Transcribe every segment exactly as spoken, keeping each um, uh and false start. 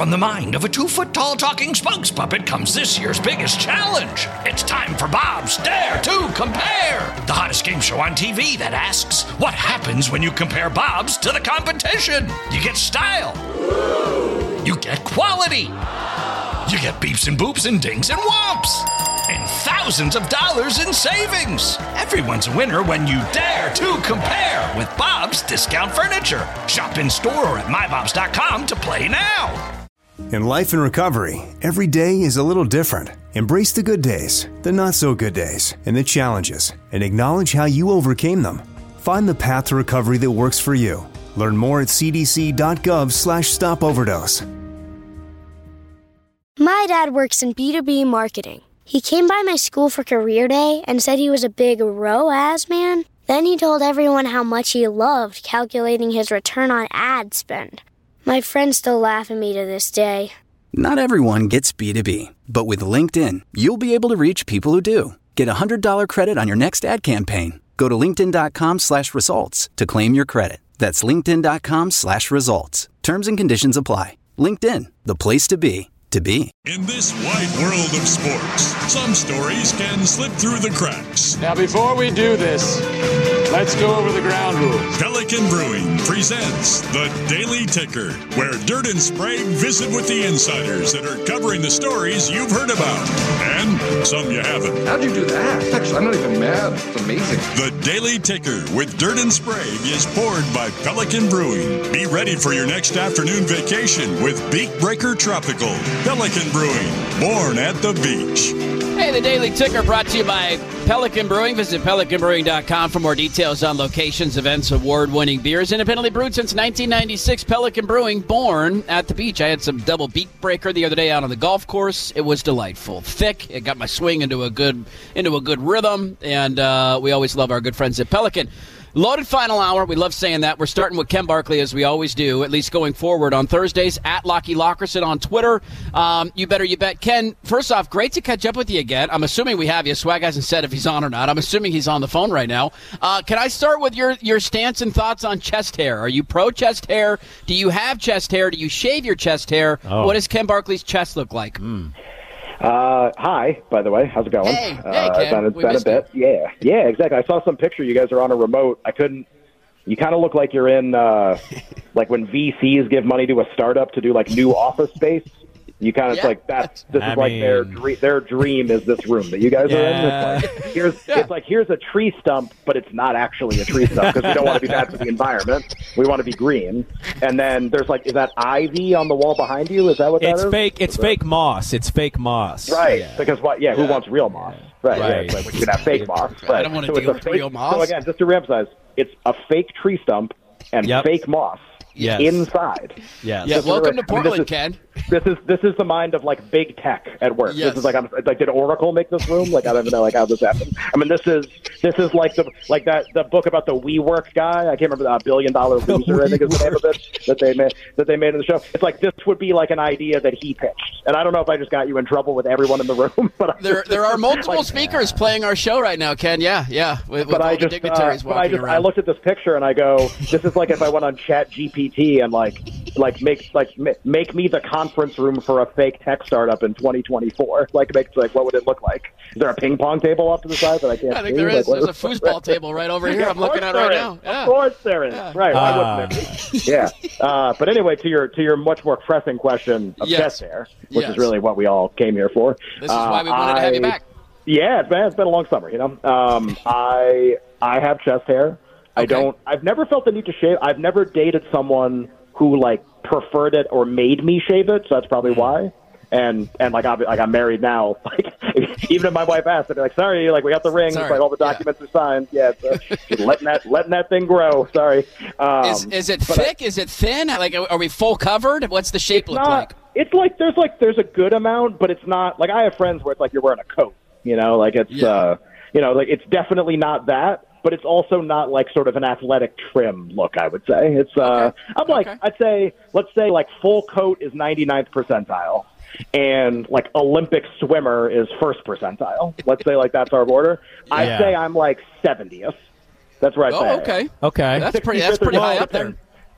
From the mind of a two-foot-tall talking spokes puppet comes this year's biggest challenge. It's time for Bob's Dare to Compare, the hottest game show on T V that asks, what happens when you compare Bobs to the competition? You get style. You get quality. You get beeps and boops and dings and whomps. And thousands of dollars in savings. Everyone's a winner when you dare to compare with Bob's Discount Furniture. Shop in store or at my bobs dot com to play now. In life and recovery, every day is a little different. Embrace the good days, the not-so-good days, and the challenges, and acknowledge how you overcame them. Find the path to recovery that works for you. Learn more at c d c dot gov slash stop overdose. My dad works in B two B marketing. He came by my school for career day and said he was a big R O A S man. Then he told everyone how much he loved calculating his return on ad spend. My friends still laugh at me to this day. Not everyone gets B two B, but with LinkedIn, you'll be able to reach people who do. Get a one hundred dollars credit on your next ad campaign. Go to linkedin.com slash results to claim your credit. That's linkedin.com slash results. Terms and conditions apply. LinkedIn, the place to be, to be. In this wide world of sports, some stories can slip through the cracks. Now, before we do this, let's go over the ground rules. Pelican Brewing presents the Daily Ticker, where Dirt and Sprague visit with the insiders that are covering the stories you've heard about, and some you haven't. How'd you do that? Actually, I'm not even mad. It's amazing. The Daily Ticker with Dirt and Sprague is poured by Pelican Brewing. Be ready for your next afternoon vacation with Beak Breaker Tropical. Pelican Brewing, born at the beach. Hey, the Daily Ticker brought to you by Pelican Brewing. Visit pelican brewing dot com for more details on locations, events, award-winning beers. Independently brewed since nineteen ninety-six, Pelican Brewing, born at the beach. I had some double Beak Breaker the other day out on the golf course. It was delightful. Thick. It got my swing into a good into a good rhythm, and uh, we always love our good friends at Pelican. Loaded final hour. We love saying that. We're starting with Ken Barkley, as we always do, at least going forward on Thursdays, at Lockie Lockerson on Twitter. Um, you better you bet. Ken, first off, great to catch up with you again. I'm assuming we have you. Swag hasn't said if he's on or not. I'm assuming he's on the phone right now. Uh, can I start with your, your stance and thoughts on chest hair? Are you pro chest hair? Do you have chest hair? Do you shave your chest hair? Oh. What does Ken Barkley's chest look like? Mm. Uh, hi, by the way. How's it going? Hey, uh, hey, Ken. It's been a bit. You. Yeah, yeah, exactly. I saw some picture. You guys are on a remote. I couldn't. You kind of look like you're in, uh, like when V Cs give money to a startup to do like new office space. You kind of yeah. like that. This I is mean... like their dream. Their dream is this room that you guys yeah. are in. It's like here's yeah. it's like here's a tree stump, but it's not actually a tree stump because we don't want to be bad for the environment. We want to be green. And then there's like, is that ivy on the wall behind you? Is that what it's that is? Fake, it's is fake it? moss. It's fake moss. Right. Yeah. Because what? Yeah, yeah. Who wants real moss? Right. right. Yeah, like we can have fake moss. Right. I don't want to so deal with fake, real moss. So again, just to reemphasize, it's a fake tree stump and yep. fake moss. Yes. Inside. Yes. Yeah. Welcome to Portland, I mean, Ken. This is this is the mind of like big tech at work. Yes. This is like I'm like did Oracle make this room? Like I don't even know like how this happened. I mean this is this is like the like that the book about the WeWork guy. I can't remember the Billion Dollar Loser. I think is the name of it that they made that they made in the show. It's like this would be like an idea that he pitched. And I don't know if I just got you in trouble with everyone in the room, but I there just, there are multiple like, speakers yeah. playing our show right now, Ken. Yeah, yeah. With, with but all I the just, dignitaries uh, walking but I just around. I looked at this picture and I go, this is like if I went on Chat G P T and like like make like make me the conference room for a fake tech startup in twenty twenty-four. Like, make like what would it look like? Is there a ping pong table off to the side that I can't? I think see? there is. Like, There's a foosball table right over here. Yeah, I'm looking at right is. now. Yeah. Of course there is. Yeah. Right. Uh, Why wouldn't there be? Yeah. Uh, but anyway, to your to your much more pressing question of yes. chest hair, which yes. is really what we all came here for. This is why we wanted uh, to have you I, back. Yeah, it's been it's been a long summer. You know, um, I I have chest hair. I Okay. don't. I've never felt the need to shave. I've never dated someone who like preferred it or made me shave it. So that's probably mm. why. And and like I'm like I'm married now. Like even if my wife asked, I'd be like, sorry, like we got the ring, Sorry. like all the documents yeah. are signed. Yeah, it's, uh, just letting that letting that thing grow. Sorry. Um, is is it thick? I, is it thin? Like are we full covered? What's the shape look not, like? It's like there's like there's a good amount, but it's not like I have friends where it's like you're wearing a coat. You know, like it's yeah. uh you know like it's definitely not that. But it's also not like sort of an athletic trim look, I would say. It's uh, okay. I'm like, okay. I'd say, let's say like full coat is ninety-ninth percentile. And like Olympic swimmer is first percentile. Let's say like that's our border. Yeah. I'd say I'm like seventieth. That's right. Oh, okay. Okay. That's pretty, that's pretty high up there.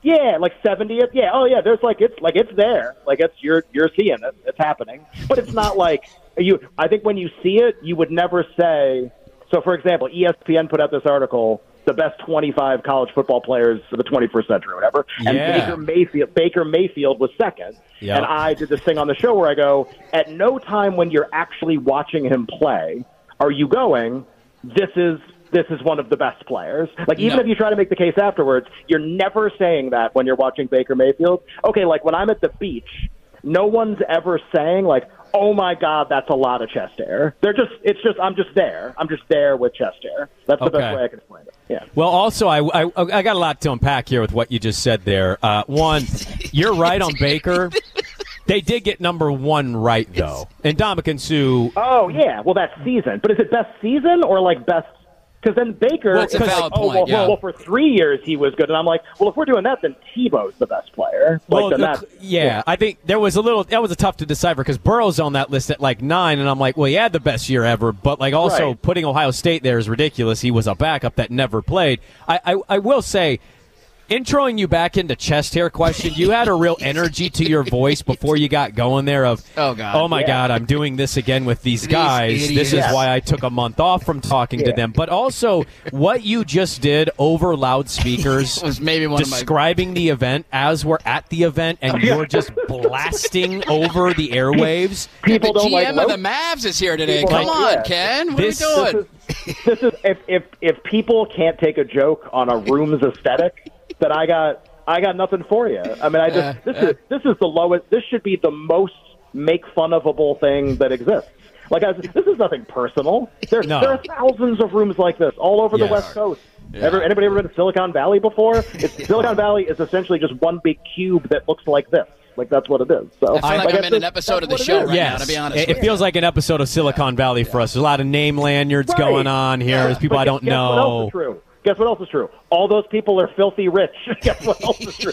Yeah, like seventieth. Yeah. Oh, yeah. There's like it's like it's there. Like it's you're you're seeing it. It's happening. But it's not like you. I think when you see it, you would never say. So, for example, E S P N put out this article, the best twenty-five college football players of the twenty-first century, or whatever. And Yeah. Baker Mayfield, Baker Mayfield was second. Yep. And I did this thing on the show where I go, at no time when you're actually watching him play are you going, this is this is one of the best players. Like, even No. if you try to make the case afterwards, you're never saying that when you're watching Baker Mayfield. Okay, like when I'm at the beach, no one's ever saying, like, oh my God, that's a lot of chest hair. They're just, it's just, I'm just there. I'm just there with chest hair. That's the Okay. best way I can explain it. Yeah. Well, also, I, I I got a lot to unpack here with what you just said there. Uh, one, you're right on Baker. They did get number one right, though. And Ndamukong Suh. Oh, yeah. Well, that season. But is it best season or like best? Because then Baker Well, it's a is like, valid oh, point, well, yeah. well, for three years he was good. And I'm like, well, if we're doing that, then Tebow's the best player. Like, Well, then look, that's, yeah, I think there was a little. That was a tough to decipher because Burrow's on that list at like nine, and I'm like, well, he had the best year ever, but like also Right. putting Ohio State there is ridiculous. He was a backup that never played. I, I, I will say, introing you back into chest hair question, you had a real energy to your voice before you got going there. Of Oh, God. oh my Yeah. God, I'm doing this again with these These guys. This is idiots. why I took a month off from talking to Yeah. them. But also, what you just did over loudspeakers was maybe one of my- describing the event as we're at the event, and you're just blasting over the airwaves. people the don't G M like of rope. the Mavs is here today. People Come like- on, yeah. Ken. What This- are we doing? This is, this is if, if if people can't take a joke on a room's aesthetic, then I got I got nothing for you. I mean, I just Uh, this uh. is this is the lowest. This should be the most make fun ofable thing that exists. Like, I, this is nothing personal. There's No. there are thousands of rooms like this all over Yes. the West Coast. Ever, anybody ever been to Silicon Valley before? It's, Silicon Valley is essentially just one big cube that looks like this. Like, that's what it is. So I feel like like, I'm that's in an just- episode of the that's what show it is. right Yes, now, to be honest it, with it feels like an episode of Silicon Valley for us. There's a lot of name lanyards Right. going on here. There's people But I don't guess What else know. is true? Guess what else is true? All those people are filthy rich. Guess what else is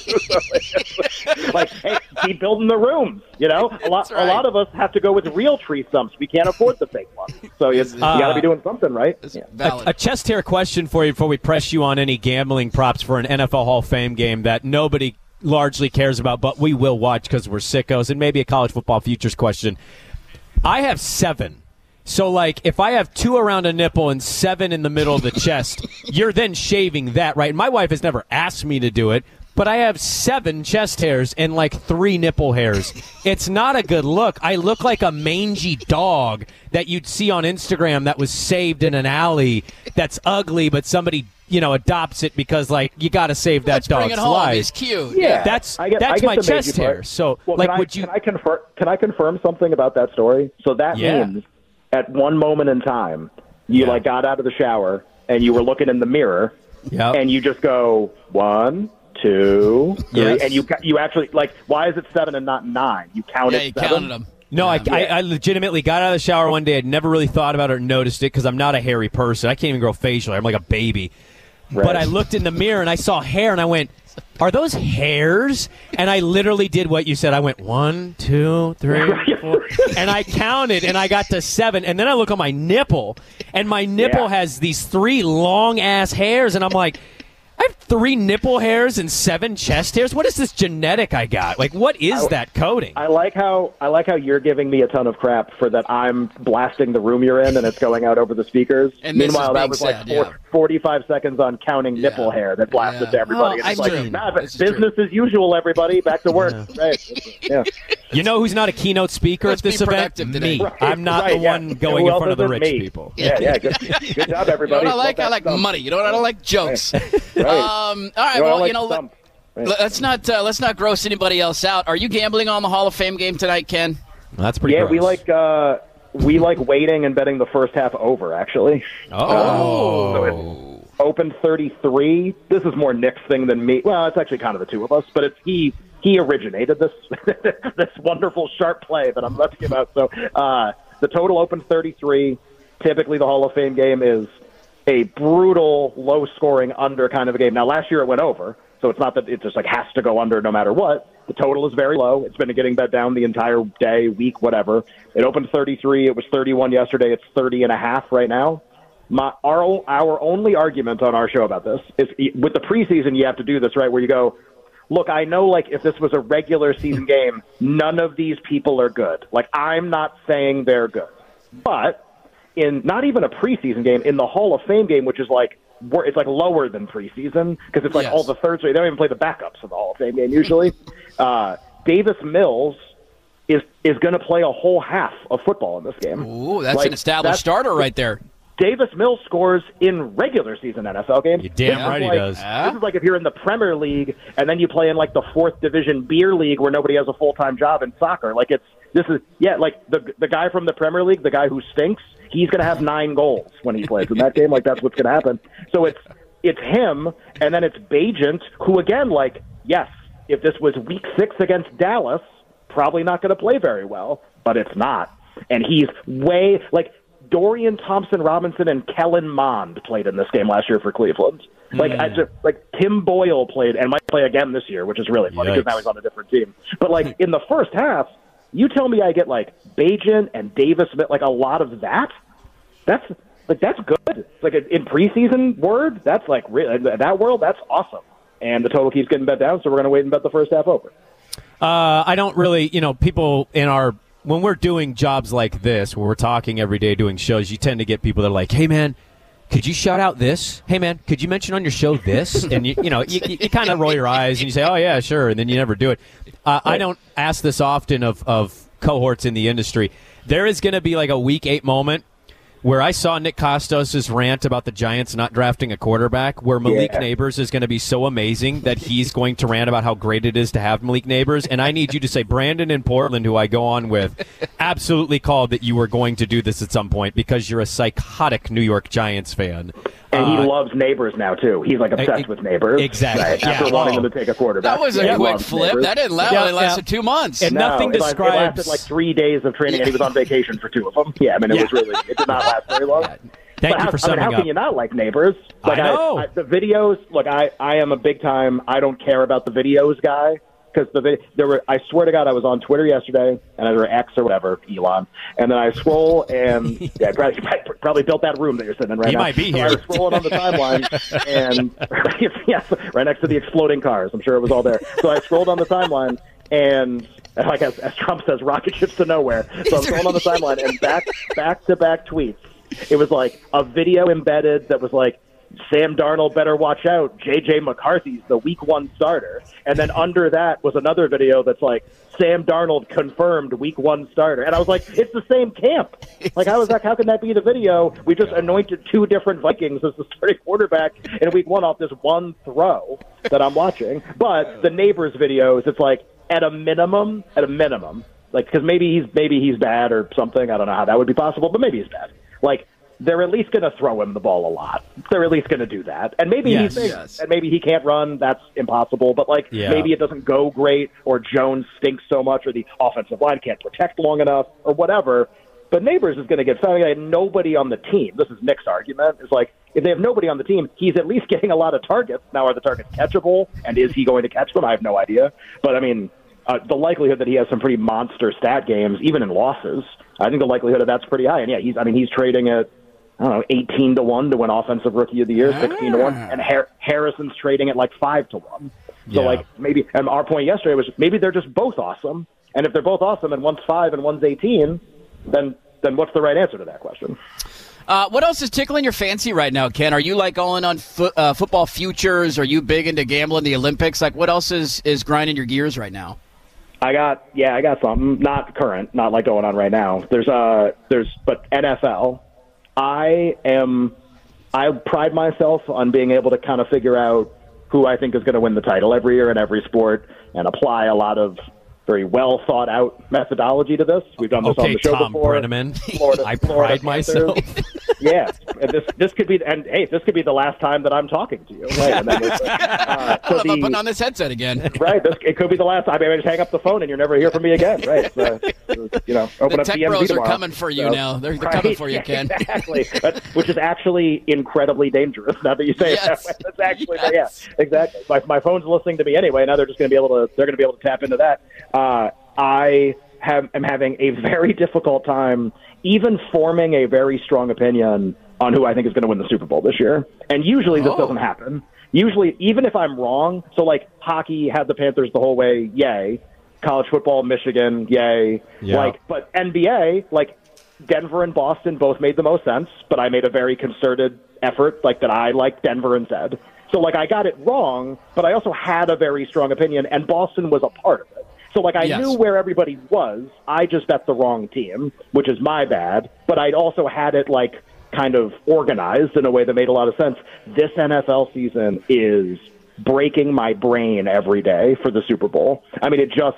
true? Like, hey, keep building the rooms. You know, a lot. right. A lot of us have to go with real tree stumps. We can't afford the fake ones. So you, you got to be doing something, right? It's Yeah. valid. A, a chest hair question for you before we press you on any gambling props for an N F L Hall of Fame game that nobody largely cares about, but we will watch because we're sickos, and maybe a college football futures question. I have seven. So, like, if I have two around a nipple and seven in the middle of the chest, you're then shaving that, right? My wife has never asked me to do it, but I have seven chest hairs and, like, three nipple hairs. It's not a good look. I look like a mangy dog that you'd see on Instagram that was saved in an alley that's ugly, but somebody, you know, adopts it because, like, you got to save that Let's bring dog's it home. life. He's cute. Yeah, That's- I get, that's I get my the chest major hair. part. So, well, like, can I, would you- Can I confirm? Can I confirm something about that story? So that Yeah. means at one moment in time, you Yeah. like got out of the shower and you were looking in the mirror, Yep. and you just go one, two, three, Yes. and you ca- you actually like. Why is it seven and not nine? You counted. Yeah, you seven? counted them. No, I, I, I legitimately got out of the shower one day. I'd never really thought about it or noticed it because I'm not a hairy person. I can't even grow facial hair. I'm like a baby. Right. But I looked in the mirror and I saw hair and I went, are those hairs? And I literally did what you said. I went one, two, three, four. And I counted and I got to seven. And then I look on my nipple and my nipple Yeah. has these three long ass hairs. And I'm like, I have three nipple hairs and seven chest hairs. What is this genetic I got? Like, what is I- that coding? I like how I like how you're giving me a ton of crap for that. I'm blasting the room you're in, and it's going out over the speakers. And this is Meanwhile, that being was said, like yeah. four, forty-five seconds on counting Yeah. nipple hair that blasted Yeah. to everybody. Well, and it's I like, mean, nah, but this is true. business as usual. Everybody, back to work. Right? Yeah. You know who's not a keynote speaker Let's at this be event? productive today. Me. Right, I'm not right, the yeah. one And going who in else front of the isn't rich me? people. Yeah, yeah. Good, good job, You know everybody. what I like? Love I like that stump. money. You know what I like? Jokes. Right. Um, all right. You know, I Well, like you know, let, stump. Right. let's not uh, let's not gross anybody else out. Are you gambling on the Hall of Fame game tonight, Ken? Well, that's pretty Yeah, gross. we like uh, we like waiting and betting the first half over. Actually, Oh. so it's open thirty-three. This is more Nick's thing than me. Well, it's actually kind of the two of us, but it's he he originated this this wonderful sharp play that I'm about to give out. So uh, the total opens thirty-three. Typically, the Hall of Fame game is a brutal, low-scoring under kind of a game. Now, last year it went over, so it's not that it just like has to go under no matter what. The total is very low. It's been getting bet down the entire day, week, whatever. It opened thirty-three. It was thirty-one yesterday. It's thirty and a half right now. My, our, our only argument on our show about this is with the preseason, you have to do this, right, where you go, look, I know, like, if this was a regular season game, none of these people are good. Like, I'm not saying they're good. But in not even a preseason game, in the Hall of Fame game, which is like, it's like lower than preseason, because it's like yes. all the thirds. They don't even play the backups in the Hall of Fame game usually. uh, Davis Mills is is going to play a whole half of football in this game. Ooh, that's like, an established that's, starter right there. Davis Mills scores in regular season N F L games. You're damn This right is he like, does. This is like if you're in the Premier League and then you play in like the fourth division beer league where nobody has a full-time job in soccer. Like it's this is yeah, like the the guy from the Premier League, the guy who stinks, he's going to have nine goals when he plays in that game. Like that's what's going to happen. So it's it's him, and then it's Bagent, who again, like yes, if this was week six against Dallas, probably not going to play very well, but it's not, and he's way like. Dorian Thompson-Robinson and Kellen Mond played in this game last year for Cleveland. Like, mm. I just, like Tim Boyle played and might play again this year, which is really funny because now he's on a different team. But like in the first half, you tell me I get like Bagent and Davis Smith, like a lot of that. That's like that's good. Like in preseason word, that's like in that world, that's awesome. And the total keeps getting bet down, so we're going to wait and bet the first half over. Uh, I don't really, you know, people in our. When we're doing jobs like this, where we're talking every day doing shows, you tend to get people that are like, hey, man, could you shout out this? Hey, man, could you mention on your show this? And, you, you know, you, you, you kind of roll your eyes and you say, oh, yeah, sure, and then you never do it. Uh, I don't ask this often of, of cohorts in the industry. There is going to be like a week eight moment where I saw Nick Costos' rant about the Giants not drafting a quarterback, where Malik yeah. Neighbors is going to be so amazing that he's going to rant about how great it is to have Malik Neighbors. And I need you to say, Brandon in Portland, who I go on with, absolutely called that you were going to do this at some point because you're a psychotic New York Giants fan. And he uh, loves Neighbors now, too. He's, like, obsessed uh, with Neighbors. Exactly. Right? Yeah. After wanting oh. him to take a quarterback. That was a yeah, quick flip. Neighbors. That didn't last. Yeah, it lasted yeah. two months. And no, nothing it, describes... It lasted, like, three days of training, and he was on vacation for two of them. Yeah, I mean, it yeah. was really... It did not last very long. Yeah. Thank but you how, for summing I mean, how up. can you not like Neighbors? Like, I know. I, I, the videos, look, I, I am a big-time, I don't care about the videos guy. Because the there were, I swear to God, I was on Twitter yesterday, and I was X or whatever, Elon, and then I scroll, and yeah, I probably, probably built that room that you're sitting in right he now. He might be so here. I was scrolling on the timeline, and yes, right next to the exploding cars. I'm sure it was all there. So I scrolled on the timeline, and like as, as Trump says, rocket ships to nowhere. So I'm scrolling on the timeline, and back back to back tweets. It was like a video embedded that was like, Sam Darnold better watch out. J J McCarthy's the week one starter. And then under that was another video that's like, Sam Darnold confirmed week one starter. And I was like, it's the same camp. Like, how is that? How can that be the video? We just anointed two different Vikings as the starting quarterback in week one off this one throw that I'm watching. But the Neighbors videos, it's like, at a minimum, at a minimum, like, because maybe he's maybe he's bad or something. I don't know how that would be possible, but maybe he's bad. Like, they're at least going to throw him the ball a lot. They're at least going to do that. And maybe yes, he thinks, yes. and maybe he can't run. That's impossible. But, like, yeah. maybe it doesn't go great, or Jones stinks so much, or the offensive line can't protect long enough, or whatever. But Neighbors is going to get found. Nobody on the team. This is Nick's argument. Is like, if they have nobody on the team, he's at least getting a lot of targets. Now, are the targets catchable? And is he going to catch them? I have no idea. But, I mean, uh, the likelihood that he has some pretty monster stat games, even in losses, I think the likelihood of that's pretty high. And, yeah, he's. I mean, he's trading at, I don't know, eighteen to one to win Offensive Rookie of the Year, sixteen to one, and Har- Harrison's trading at like five to one. So, yeah. like, maybe, and our point yesterday was maybe they're just both awesome, and if they're both awesome and one's five and one's eighteen, then then what's the right answer to that question? Uh, what else is tickling your fancy right now, Ken? Are you, like, going on fo- uh, football futures? Are you big into gambling the Olympics? Like, what else is, is grinding your gears right now? I got, yeah, I got something. Not current, not like going on right now. There's, uh, there's, but N F L. I am, I pride myself on being able to kind of figure out who I think is going to win the title every year in every sport and apply a lot of very well thought out methodology to this. We've done this okay, on the show Tom before. Brenneman. Florida, I Florida pride myself. Yeah, and this this could be, and hey, this could be the last time that I'm talking to you. Right? And then uh, so I'm the, putting on this headset again. Right, this, it could be the last time. Maybe I just hang up the phone and you're never hear from me again. Right, so, you know, open the up tech D M Z bros tomorrow. are coming for you so, now. They're, they're right? coming for you, Ken. Exactly, That's, which is actually incredibly dangerous. Now that you say yes. it that way, that's actually yes. yeah, exactly. My my phone's listening to me anyway. Now they're just going to be able to they're going to be able to tap into that. Uh, I have am having a very difficult time even forming a very strong opinion on who I think is going to win the Super Bowl this year. And usually this oh. doesn't happen. usually, even if I'm wrong, so like hockey had the Panthers the whole way, yay. College football, Michigan, yay. Yeah. Like, but N B A, like Denver and Boston both made the most sense, but I made a very concerted effort, like that I liked Denver instead. So like I got it wrong, but I also had a very strong opinion, and Boston was a part of it. So, like, I yes. knew where everybody was. I just bet the wrong team, which is my bad. But I'd also had it, like, kind of organized in a way that made a lot of sense. This N F L season is breaking my brain every day for the Super Bowl. I mean, it just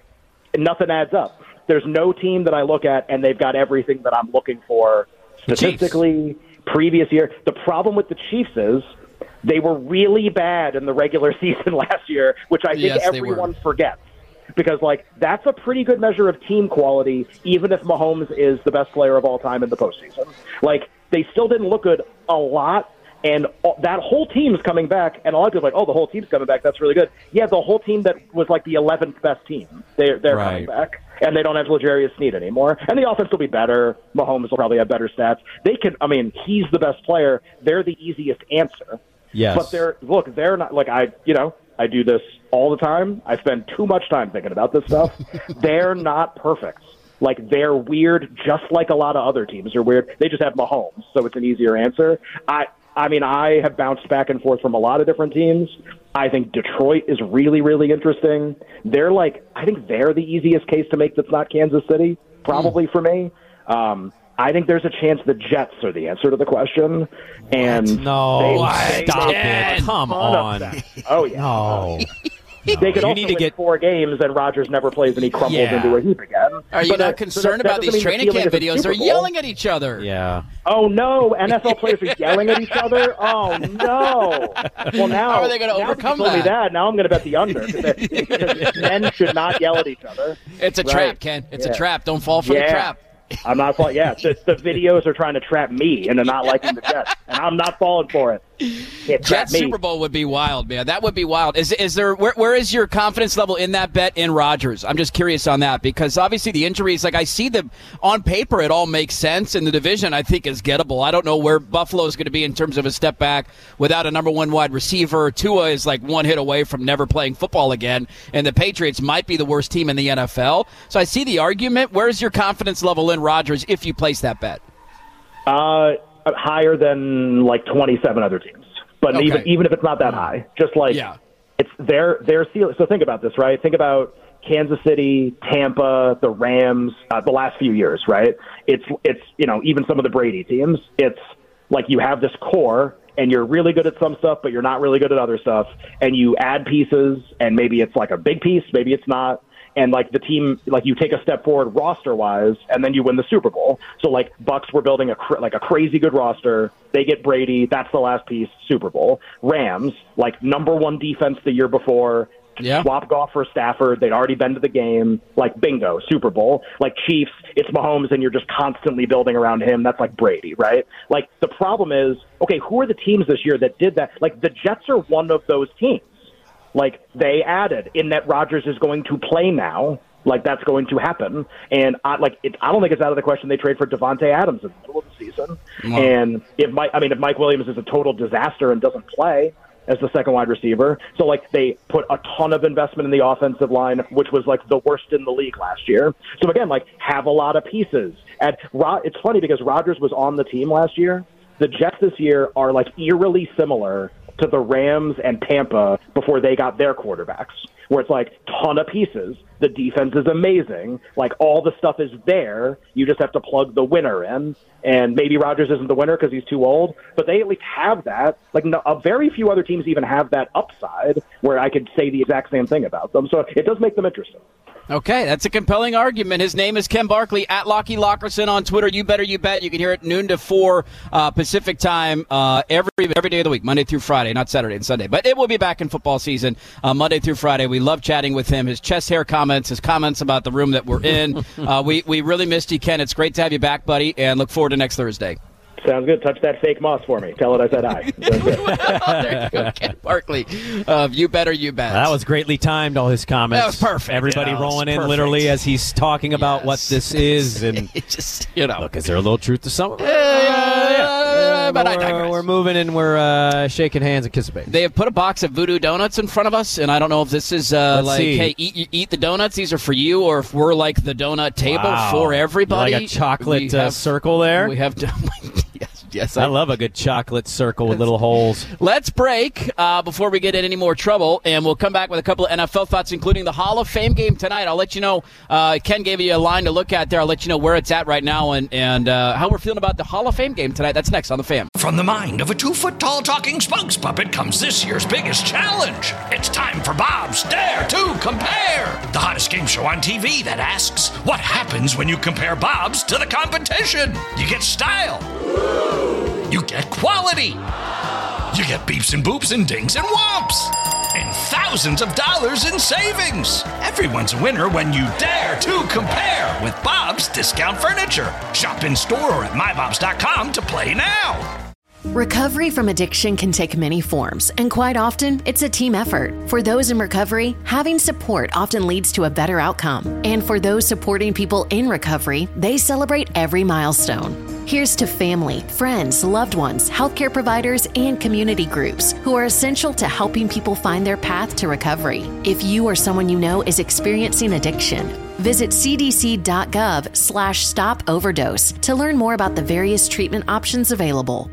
– nothing adds up. There's no team that I look at, and they've got everything that I'm looking for statistically, previous year. The problem with the Chiefs is they were really bad in the regular season last year, which I think yes, everyone forgets. Because, like, that's a pretty good measure of team quality, even if Mahomes is the best player of all time in the postseason. Like, they still didn't look good a lot, and that whole team's coming back, and a lot of people are like, oh, the whole team's coming back, that's really good. Yeah, the whole team that was, like, the eleventh best team, they're, they're right. coming back, and they don't have L'Jarius Sneed anymore. And the offense will be better. Mahomes will probably have better stats. They can, I mean, he's the best player. They're the easiest answer. Yes. But they're, look, they're not, like, I, you know, I do this all the time. I spend too much time thinking about this stuff. They're not perfect. Like, they're weird, just like a lot of other teams are weird. They just have Mahomes, so it's an easier answer. I, I mean, I have bounced back and forth from a lot of different teams. I think Detroit is really, really interesting. They're like, I think they're the easiest case to make that's not Kansas City, probably mm. for me. Um, I think there's a chance the Jets are the answer to the question. And no, they, stop they, it! Come on! Oh yeah. No. They could you also need to win get four games, and Rodgers never plays, and he crumbles yeah. into a heap again. Are you but not that, concerned so that, about that these training camp videos? They're Bowl. yelling at each other. Yeah. Oh no! N F L players are yelling at each other. Oh no! Well, now how are they going to overcome that? that? Me that? Now I'm going to bet the under because men should not yell at each other. It's a right. trap, Ken. It's yeah. a trap. Don't fall for yeah. the trap. I'm not falling. Yeah, the, the videos are trying to trap me into not liking the Jets, and I'm not falling for it. it Jets Super Bowl would be wild, man. That would be wild. Is is there where where is your confidence level in that bet in Rodgers? I'm just curious on that because obviously the injuries, like I see them on paper, it all makes sense, and the division I think is gettable. I don't know where Buffalo is going to be in terms of a step back without a number one wide receiver. Tua is like one hit away from never playing football again, and the Patriots might be the worst team in the N F L. So I see the argument. Where's your confidence level in Rodgers if you place that bet? Uh, higher than like twenty-seven other teams, but okay. even even if it's not that high, just like yeah. it's their their ceiling. So think about this, right? Think about Kansas City, Tampa, the Rams, uh, the last few years, right? It's it's you know even some of the Brady teams. It's like you have this core, and you're really good at some stuff, but you're not really good at other stuff, and you add pieces, and maybe it's like a big piece, maybe it's not. And, like, the team, like, you take a step forward roster-wise, and then you win the Super Bowl. So, like, Bucks were building, a cr- like, a crazy good roster. They get Brady. That's the last piece, Super Bowl. Rams, like, number one defense the year before. Yeah. Swap Goff for Stafford. They'd already been to the game. Like, bingo, Super Bowl. Like, Chiefs, it's Mahomes, and you're just constantly building around him. That's like Brady, right? Like, the problem is, okay, who are the teams this year that did that? Like, the Jets are one of those teams. Like, they added in that Rodgers is going to play now. Like, that's going to happen. And, I, like, it, I don't think it's out of the question they trade for Devontae Adams in the middle of the season. Wow. And if Mike, I mean, if Mike Williams is a total disaster and doesn't play as the second wide receiver, so, like, they put a ton of investment in the offensive line, which was, like, the worst in the league last year. So, again, like, have a lot of pieces. And Rod, it's funny because Rodgers was on the team last year. The Jets this year are, like, eerily similar to the Rams and Tampa before they got their quarterbacks, where it's like ton of pieces. The defense is amazing. Like all the stuff is there. You just have to plug the winner in. And maybe Rodgers isn't the winner because he's too old, but they at least have that. Like no, a very few other teams even have that upside where I could say the exact same thing about them. So it does make them interesting. Okay, that's a compelling argument. His name is Ken Barkley, at Lockie Lockerson on Twitter. You better, you bet. You can hear it noon to four uh, Pacific time uh, every every day of the week, Monday through Friday, not Saturday and Sunday. But it will be back in football season, uh, Monday through Friday. We love chatting with him. His chest hair comments, his comments about the room that we're in. uh, we, we really missed you, Ken. It's great to have you back, buddy, and look forward to next Thursday. Sounds good. Touch that fake moss for me. Tell it I said hi. Well, there you go, Ken Barkley. Uh, you better, you bet. That was greatly timed, all his comments. That was perfect. Everybody yeah, rolling in perfect. literally as he's talking about yes. what this is. And just, you know. Look, is there a little truth to some of it? Uh, uh, but I we're, digress. we're moving and we're uh, shaking hands and kissing babies. They have put a box of Voodoo Donuts in front of us, and I don't know if this is uh, Let's like, see. hey, eat, eat the donuts. These are for you, or if we're like the donut table Wow. for everybody. Like a chocolate We uh, have- circle there. We have. yes, yes. I love a good chocolate circle with little holes. Let's break uh, before we get in any more trouble, and we'll come back with a couple of N F L thoughts, including the Hall of Fame game tonight. I'll let you know. Uh, Ken gave you a line to look at there. I'll let you know where it's at right now and, and uh, how we're feeling about the Hall of Fame game tonight. That's next on The Fan. From the mind of a two-foot-tall talking spokes puppet comes this year's biggest challenge. It's time for Bob's Dare to Compare, the hottest game show on T V that asks, what happens when you compare Bob's to the competition? You get style. You get quality. You get beeps and boops and dings and whomps. And thousands of dollars in savings. Everyone's a winner when you dare to compare with Bob's Discount Furniture. Shop in store or at my bobs dot com to play now. Recovery from addiction can take many forms, and quite often, it's a team effort. For those in recovery, having support often leads to a better outcome. And for those supporting people in recovery, they celebrate every milestone. Here's to family, friends, loved ones, healthcare providers, and community groups who are essential to helping people find their path to recovery. If you or someone you know is experiencing addiction, visit c d c dot gov slash stop overdose to learn more about the various treatment options available.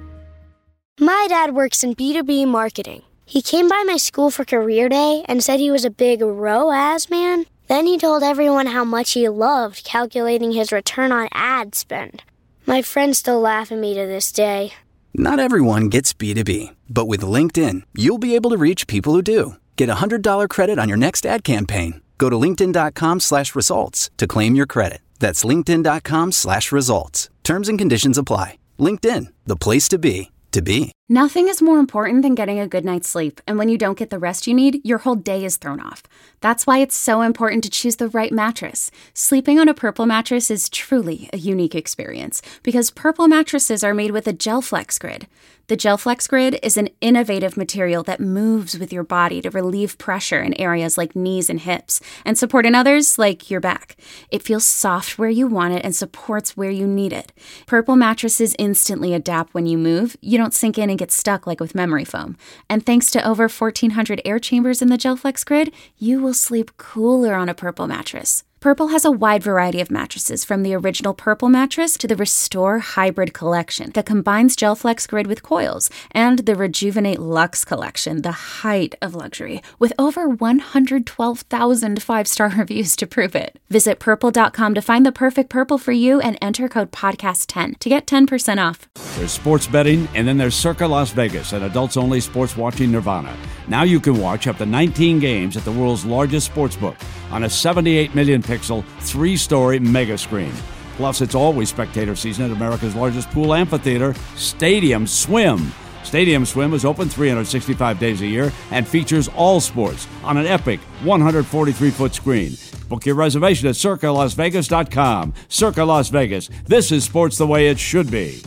My dad works in B two B marketing. He came by my school for career day and said he was a big R O A S man. Then he told everyone how much he loved calculating his return on ad spend. My friends still laugh at me to this day. Not everyone gets B two B, but with LinkedIn, you'll be able to reach people who do. Get a one hundred dollars credit on your next ad campaign. Go to linkedin.com slash results to claim your credit. That's linkedin.com slash results. Terms and conditions apply. LinkedIn, the place to be, to be. Nothing is more important than getting a good night's sleep, and when you don't get the rest you need, your whole day is thrown off. That's why it's so important to choose the right mattress. Sleeping on a Purple mattress is truly a unique experience because Purple mattresses are made with a GelFlex Grid. The GelFlex Grid is an innovative material that moves with your body to relieve pressure in areas like knees and hips and support in others like your back. It feels soft where you want it and supports where you need it. Purple mattresses instantly adapt when you move. You don't sink in and get stuck like with memory foam. And thanks to over fourteen hundred air chambers in the GelFlex Grid, you will sleep cooler on a Purple mattress. Purple has a wide variety of mattresses, from the original Purple mattress to the Restore Hybrid collection that combines GelFlex Grid with coils, and the Rejuvenate Luxe collection, the height of luxury, with over one hundred twelve thousand five-star reviews to prove it. Visit purple dot com to find the perfect Purple for you and enter code podcast ten to get ten percent off. There's sports betting, and then there's Circa Las Vegas, an adults-only sports watching nirvana. Now you can watch up to nineteen games at the world's largest sportsbook on a seventy-eight million pixel, three-story mega screen. Plus, it's always spectator season at America's largest pool amphitheater, Stadium Swim. Stadium Swim is open three hundred sixty-five days a year and features all sports on an epic one hundred forty-three foot screen. Book your reservation at circa las vegas dot com. Circa Las Vegas. This is sports the way it should be.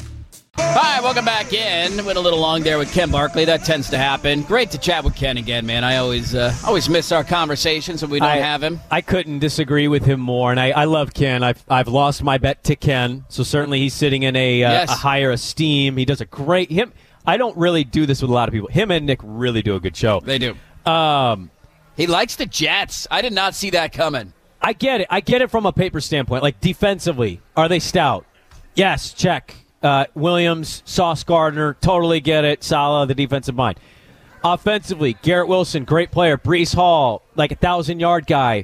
Hi, welcome back in. Went a little long there with Ken Barkley. That tends to happen. Great to chat with Ken again, man. I always uh, always miss our conversations when we don't I, have him. I couldn't disagree with him more, and I, I love Ken. I've I've lost my bet to Ken, so certainly he's sitting in a, uh, Yes. a higher esteem. He does a great him. I don't really do this with a lot of people. Him and Nick really do a good show. They do. Um, he likes the Jets. I did not see that coming. I get it. I get it from a paper standpoint. Like defensively, are they stout? Yes, check. Uh, Williams, Sauce Gardner, totally get it. Salah, the defensive mind. Offensively, Garrett Wilson, great player. Breece Hall, like a thousand-yard guy.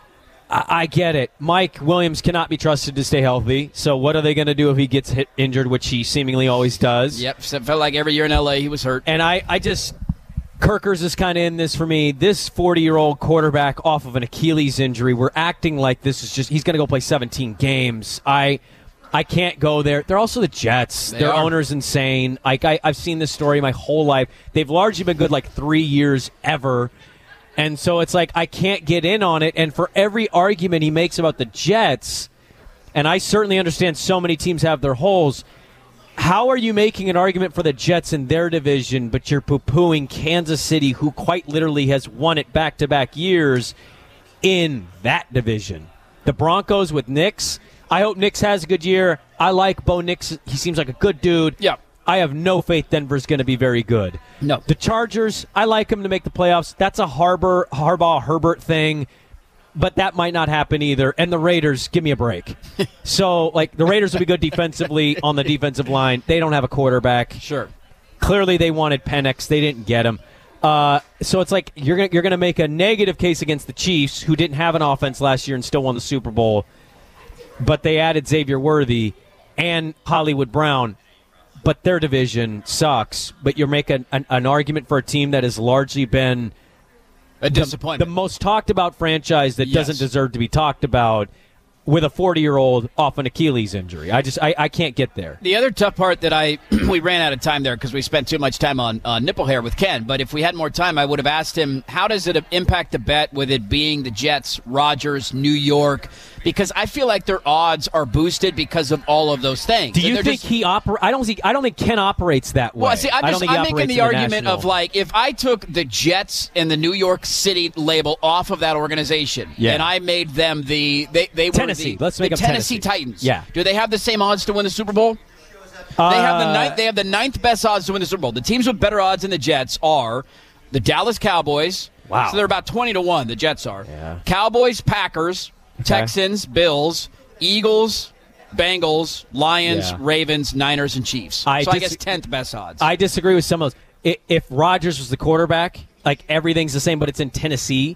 I-, I get it. Mike Williams cannot be trusted to stay healthy, so what are they going to do if he gets hit injured, which he seemingly always does? Yep, so it felt like every year in L A he was hurt. And I, I just... Kirkers is kind of in this for me. This forty-year-old quarterback off of an Achilles injury, we're acting like this is just... He's going to go play seventeen games. I... I can't go there. They're also the Jets. They Their are. owner's insane. Like I, I've seen this story my whole life. They've largely been good like three years ever. And so it's like I can't get in on it. And for every argument he makes about the Jets, and I certainly understand so many teams have their holes, how are you making an argument for the Jets in their division, but you're poo-pooing Kansas City, who quite literally has won it back-to-back years in that division? The Broncos with Nix. I hope Nix has a good year. I like Bo Nix. He seems like a good dude. Yeah. I have no faith Denver's going to be very good. No. The Chargers, I like them to make the playoffs. That's a Harbor, Harbaugh, Herbert thing, but that might not happen either. And the Raiders, give me a break. So, like, the Raiders will be good defensively on the defensive line. They don't have a quarterback. Sure. Clearly they wanted Penix. They didn't get him. Uh, so it's like you're gonna, you're going to make a negative case against the Chiefs, who didn't have an offense last year and still won the Super Bowl, but they added Xavier Worthy and Hollywood Brown, but their division sucks. But you're making an, an argument for a team that has largely been a disappointment, the, the most talked about franchise that yes. doesn't deserve to be talked about, with a forty-year-old off an Achilles injury. I just I, I can't get there. The other tough part that I we ran out of time there because we spent too much time on uh, nipple hair with Ken, but if we had more time, I would have asked him, how does it impact the bet with it being the Jets, Rodgers, New York? Because I feel like their odds are boosted because of all of those things. Do you think just, he oper- I don't think I don't think Ken operates that way. Well, see, I'm, just, I'm making the argument national. of like if I took the Jets and the New York City label off of that organization, yeah. and I made them the they they Tennessee. were the, Let's make the them Tennessee, Tennessee Titans. Yeah. Do they have the same odds to win the Super Bowl? Uh, they have the ninth. They have the ninth best odds to win the Super Bowl. The teams with better odds than the Jets are the Dallas Cowboys. Wow. So they're about twenty to one. The Jets are. Yeah. Cowboys, Packers, okay. Texans, Bills, Eagles, Bengals, Lions, yeah. Ravens, Niners, and Chiefs. I so dis- I guess tenth best odds. I disagree with some of those. If Rodgers was the quarterback, like everything's the same, but it's in Tennessee.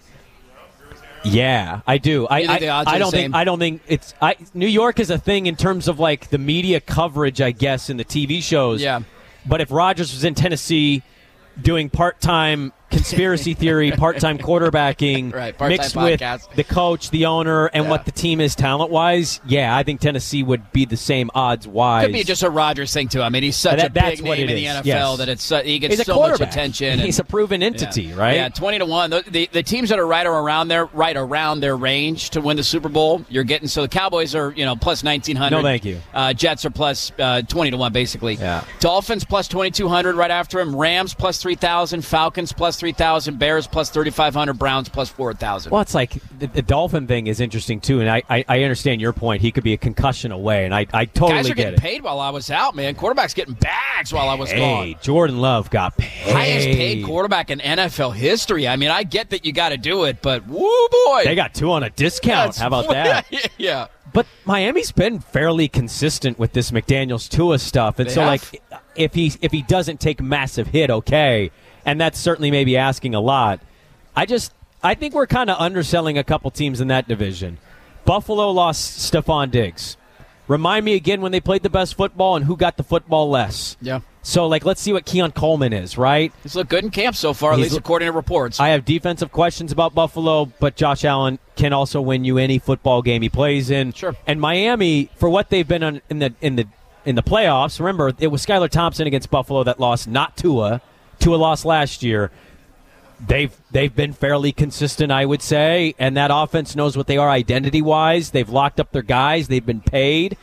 Yeah, I do. I, you think the odds I, are I don't the think. same? I don't think it's. I, New York is a thing in terms of like the media coverage, I guess, in the T V shows. Yeah. But if Rodgers was in Tennessee, doing part-time conspiracy theory, part-time quarterbacking, right, part-time mixed podcast. with the coach, the owner, and Yeah. what the team is talent-wise, yeah, I think Tennessee would be the same odds-wise. Could be just a Rodgers thing too. I mean, he's such That- a that's big what name it in the is. N F L Yes. that it's uh, he gets He's a so much quarterback. attention. And, He's a proven entity, yeah. right? Yeah, twenty to one. The, the the teams that are right around their right around their range to win the Super Bowl, you're getting. So the Cowboys are you know plus nineteen hundred. No, thank you. Uh, Jets are plus uh, twenty to one, basically. Yeah. Dolphins plus twenty two hundred right after him. Rams plus three thousand. Falcons plus three thousand. Bears plus thirty five hundred. Browns plus four thousand. Well, it's like the, the Dolphin thing is interesting too, and I, I, I understand your point. He could be a concussion away, and I, I totally Guys are get getting it. paid while I was out, man. Quarterbacks getting bags while I was Hey, gone. Jordan Love got paid. Highest paid quarterback in N F L history. I mean, I get that you got to do it, but woo boy, They got two on a discount. That's- How about that? yeah. But Miami's been fairly consistent with this McDaniels Tua stuff, and They so have. like if he if he doesn't take a massive hit, okay, and that's certainly maybe asking a lot. I just I think we're kind of underselling a couple teams in that division. Buffalo lost Stephon Diggs. Remind me again when they played the best football and who got the football less. Yeah. So like let's see what Keon Coleman is, right? He's looked good in camp so far, at He's least look- according to reports. I have defensive questions about Buffalo, but Josh Allen can also win you any football game he plays in. Sure. And Miami, for what they've been on, in the in the in the playoffs, remember it was Skylar Thompson against Buffalo that lost, not Tua. Tua lost last year. They've they've been fairly consistent, I would say, and that offense knows what they are identity wise. They've locked up their guys. They've been paid.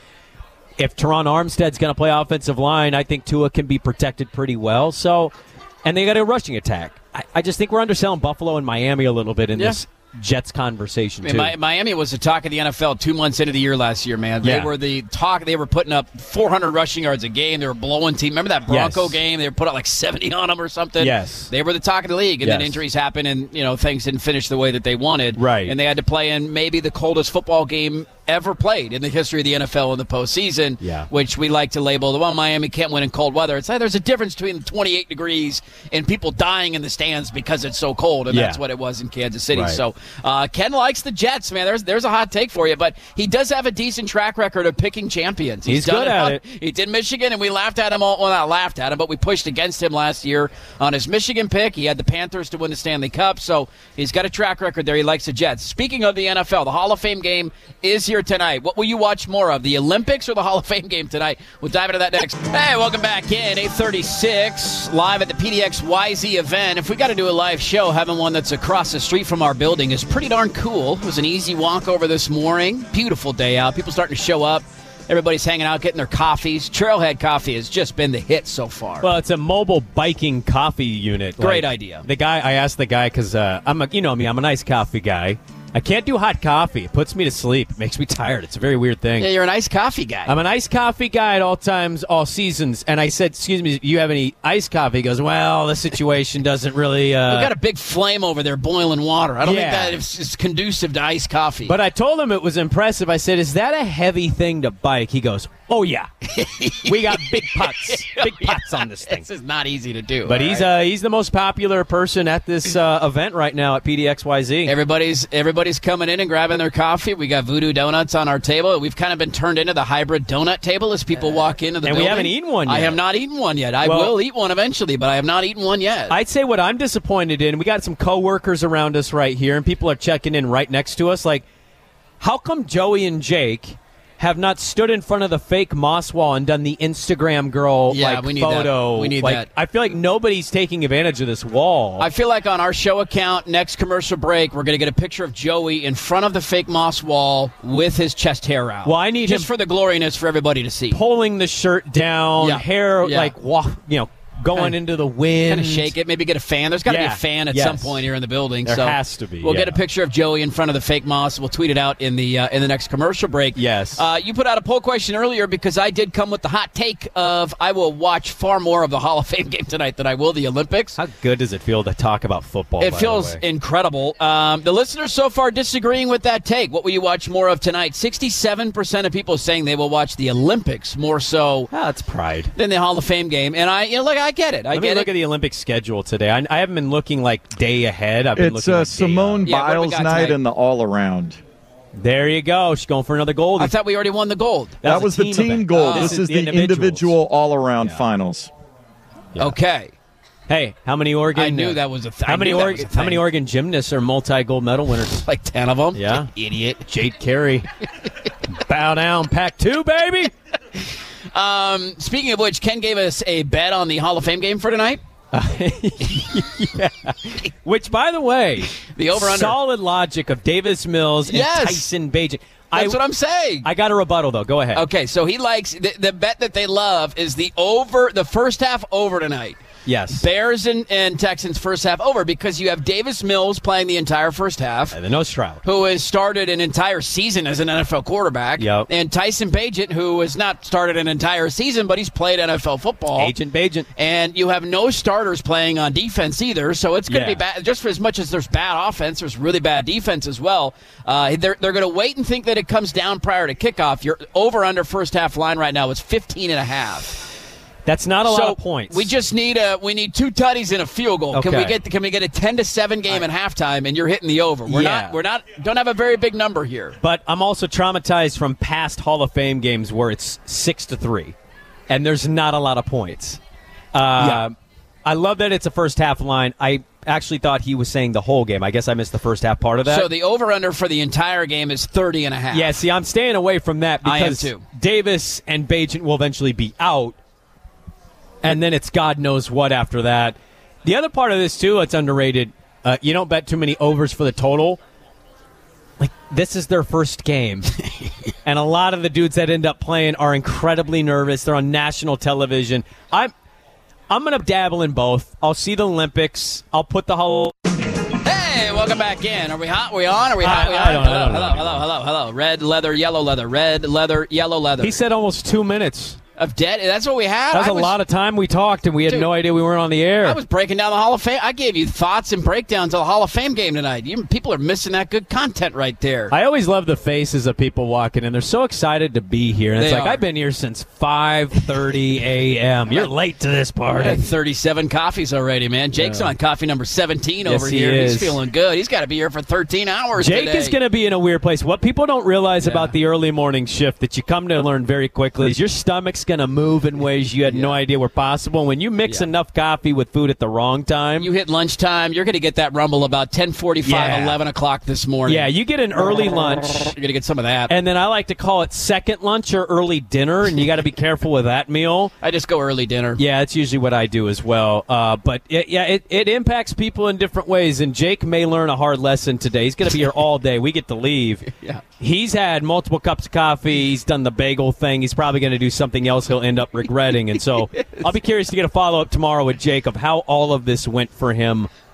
If Teron Armstead's going to play offensive line, I think Tua can be protected pretty well. So, and they got a rushing attack. I, I just think we're underselling Buffalo and Miami a little bit in Yeah. this Jets conversation I mean, too. Mi- Miami was the talk of the N F L two months into the year last year, man. They Yeah. were the talk. They were putting up four hundred rushing yards a game. They were blowing team. Remember that Bronco Yes. game? They were put up like seventy on them or something. Yes. They were the talk of the league, and then Yes. injuries happened, and you know things didn't finish the way that they wanted. Right. And they had to play in maybe the coldest football game ever played in the history of the N F L in the postseason. Yeah. Which we like to label the well, Miami can't win in cold weather. It's like there's a difference between twenty-eight degrees and people dying in the stands because it's so cold, and Yeah. that's what it was in Kansas City. Right. So uh, Ken likes the Jets, man. There's there's a hot take for you, but he does have a decent track record of picking champions. He's done good at on- it. He did Michigan, and we laughed at him all. Well, not laughed at him, but we pushed against him last year on his Michigan pick. He had the Panthers to win the Stanley Cup, so he's got a track record there. He likes the Jets. Speaking of the N F L, the Hall of Fame game is here tonight. What will you watch more of, the Olympics or the Hall of Fame game tonight? We'll dive into that next. Hey, welcome back in, eight thirty-six, live at the P D X Y Z event. If we got to do a live show, having one that's across the street from our building is pretty darn cool. It was an easy walk over this morning. Beautiful day out. People starting to show up. Everybody's hanging out, getting their coffees. Trailhead Coffee has just been the hit so far. Well, it's a mobile biking coffee unit. Great Like, idea. The guy, I asked the guy because uh, I'm a, you know me, I'm a nice coffee guy, I can't do hot coffee. It puts me to sleep. It makes me tired. It's a very weird thing. Yeah, you're an iced coffee guy. I'm an iced coffee guy at all times, all seasons. And I said, excuse me, do you have any iced coffee? He goes, well, the situation doesn't really... Uh... We've got a big flame over there boiling water. I don't Yeah. think that is, is conducive to iced coffee. But I told him it was impressive. I said, is that a heavy thing to bike? He goes, oh, yeah. We got big pots. Big pots on this thing. This is not easy to do. But he's right? uh, he's the most popular person at this uh, event right now at P D X Y Z. Everybody's everybody's coming in and grabbing their coffee. We got Voodoo Donuts on our table. We've kind of been turned into the hybrid donut table as people walk into the and building. we haven't eaten one yet. I have not eaten one yet. I Well- will eat one eventually, but I have not eaten one yet. I'd say what I'm disappointed in, we got some coworkers around us right here, and people are checking in right next to us. Like, how come Joey and Jake have not stood in front of the fake moss wall and done the Instagram girl Yeah, like we need photo? that. We need like, that. I feel like nobody's taking advantage of this wall. I feel like on our show account, next commercial break, we're going to get a picture of Joey in front of the fake moss wall with his chest hair out. Well, I need just him for the gloriness for everybody to see. Pulling the shirt down, Yeah. hair Yeah. like wa- you know, going Kinda- into the wind. Kind of shake it, maybe get a fan. There's got to be Yeah. a fan at Yes. some point here in the building. There so has to be, We'll yeah. get a picture of Joey in front of the fake moss. We'll tweet it out in the uh, in the next commercial break. Yes. Uh, you put out a poll question earlier because I did come with the hot take of I will watch far more of the Hall of Fame game tonight than I will the Olympics. How good does it feel to talk about football? It by feels the way? incredible. Um, the listeners so far disagreeing with that take. What will you watch more of tonight? sixty-seven percent of people saying they will watch the Olympics more so Ah, that's pride. than the Hall of Fame game. And I, you know, look, I get it. I Let me get look it. at the Olympic schedule today. I, I haven't been looking like day ahead. I've been It's looking uh, like day Simone of. Yeah, what do we Biles got night tonight? and the all-around. There you go. She's going for another gold. I thought we already won the gold. That, was was a the team team event. gold. Oh. This This is is the the individuals. individual all-around finals. Yeah. Okay. Hey, how many Oregon? I knew uh, that was a th- I How many knew that Oregon? was a How many thing. Oregon gymnasts are multi-gold medal winners? Like ten of them? Yeah. Idiot. Jade Carey. Bow down, pack two, baby. Um, speaking of which, Ken gave us a bet on the Hall of Fame game for tonight. Yeah. Which, by the way, The over-under. solid logic of Davis Mills and Yes. Tyson Bagent. That's I, what I'm saying. I got a rebuttal though. Go ahead. Okay, so he likes the, the bet that they love is the over, the first half over tonight. Yes. Bears and, and Texans first half over because you have Davis Mills playing the entire first half, And then no Stroud. who has started an entire season as an N F L quarterback, Yep. and Tyson Bagent, who has not started an entire season, but he's played N F L football. Agent Bagent. And you have no starters playing on defense either, so it's going to Yeah. be bad. Just for as much as there's bad offense, there's really bad defense as well. Uh, they're they're going to wait and think that it comes down prior to kickoff. Your over-under first half line right now is fifteen and a half. That's not a so lot of points. We just need a we need two tutties and a field goal. Can we Okay. get can we get a ten to seven game at halftime and you're hitting the over? We're Yeah. not we're not don't have a very big number here. But I'm also traumatized from past Hall of Fame games where it's six to three, and there's not a lot of points. Uh, Yeah. I love that it's a first half line. I actually thought he was saying the whole game. I guess I missed the first half part of that. So the over-under for the entire game is thirty and a half. Yeah, see, I'm staying away from that I am because too. Davis and Bagent will eventually be out, and then it's God knows what after that. The other part of this, too, it's underrated. Uh, you don't bet too many overs for the total. Like, this is their first game, and a lot of the dudes that end up playing are incredibly nervous. They're on national television. I'm, I'm going to dabble in both. I'll see the Olympics. I'll put the whole... Hey, welcome back in. Are we hot? Are we on? Are we hot? I- we I on? don't- I hello, don't know hello, hello, hello, hello. Red leather, yellow leather. Red leather, yellow leather. He said almost two minutes. Of dead. That's what we had. That was I a lot of time we talked, and we had Dude, no idea we weren't on the air. I was breaking down the Hall of Fame. I gave you thoughts and breakdowns of the Hall of Fame game tonight. You, people are missing that good content right there. I always love the faces of people walking in. They're so excited to be here. And it's They like, are. I've been here since five thirty a.m. You're late to this I party. had thirty-seven coffees already, man. Jake's Yeah. on coffee number seventeen Yes, over he here. is. He's feeling good. He's got to be here for thirteen hours Jake today. is going to be in a weird place. What people don't realize about the early morning shift that you come to learn very quickly is your stomach's going to move in ways you had no idea were possible. When you mix Yeah. enough coffee with food at the wrong time, You hit lunchtime, you're going to get that rumble about ten forty-five, Yeah. eleven o'clock this morning. yeah, you get an early lunch. You're going to get some of that. And then I like to call it second lunch or early dinner, and you got to be careful with that meal. I just go early dinner. Yeah, that's usually what I do as well. Uh, but it, yeah, it, it impacts people in different ways, and Jake may learn a hard lesson today. He's going to be here all day. We get to leave. Yeah. He's had multiple cups of coffee. He's done the bagel thing. He's probably going to do something else he'll end up regretting. And so I'll be curious to get a follow-up tomorrow with Jake of how all of this went for him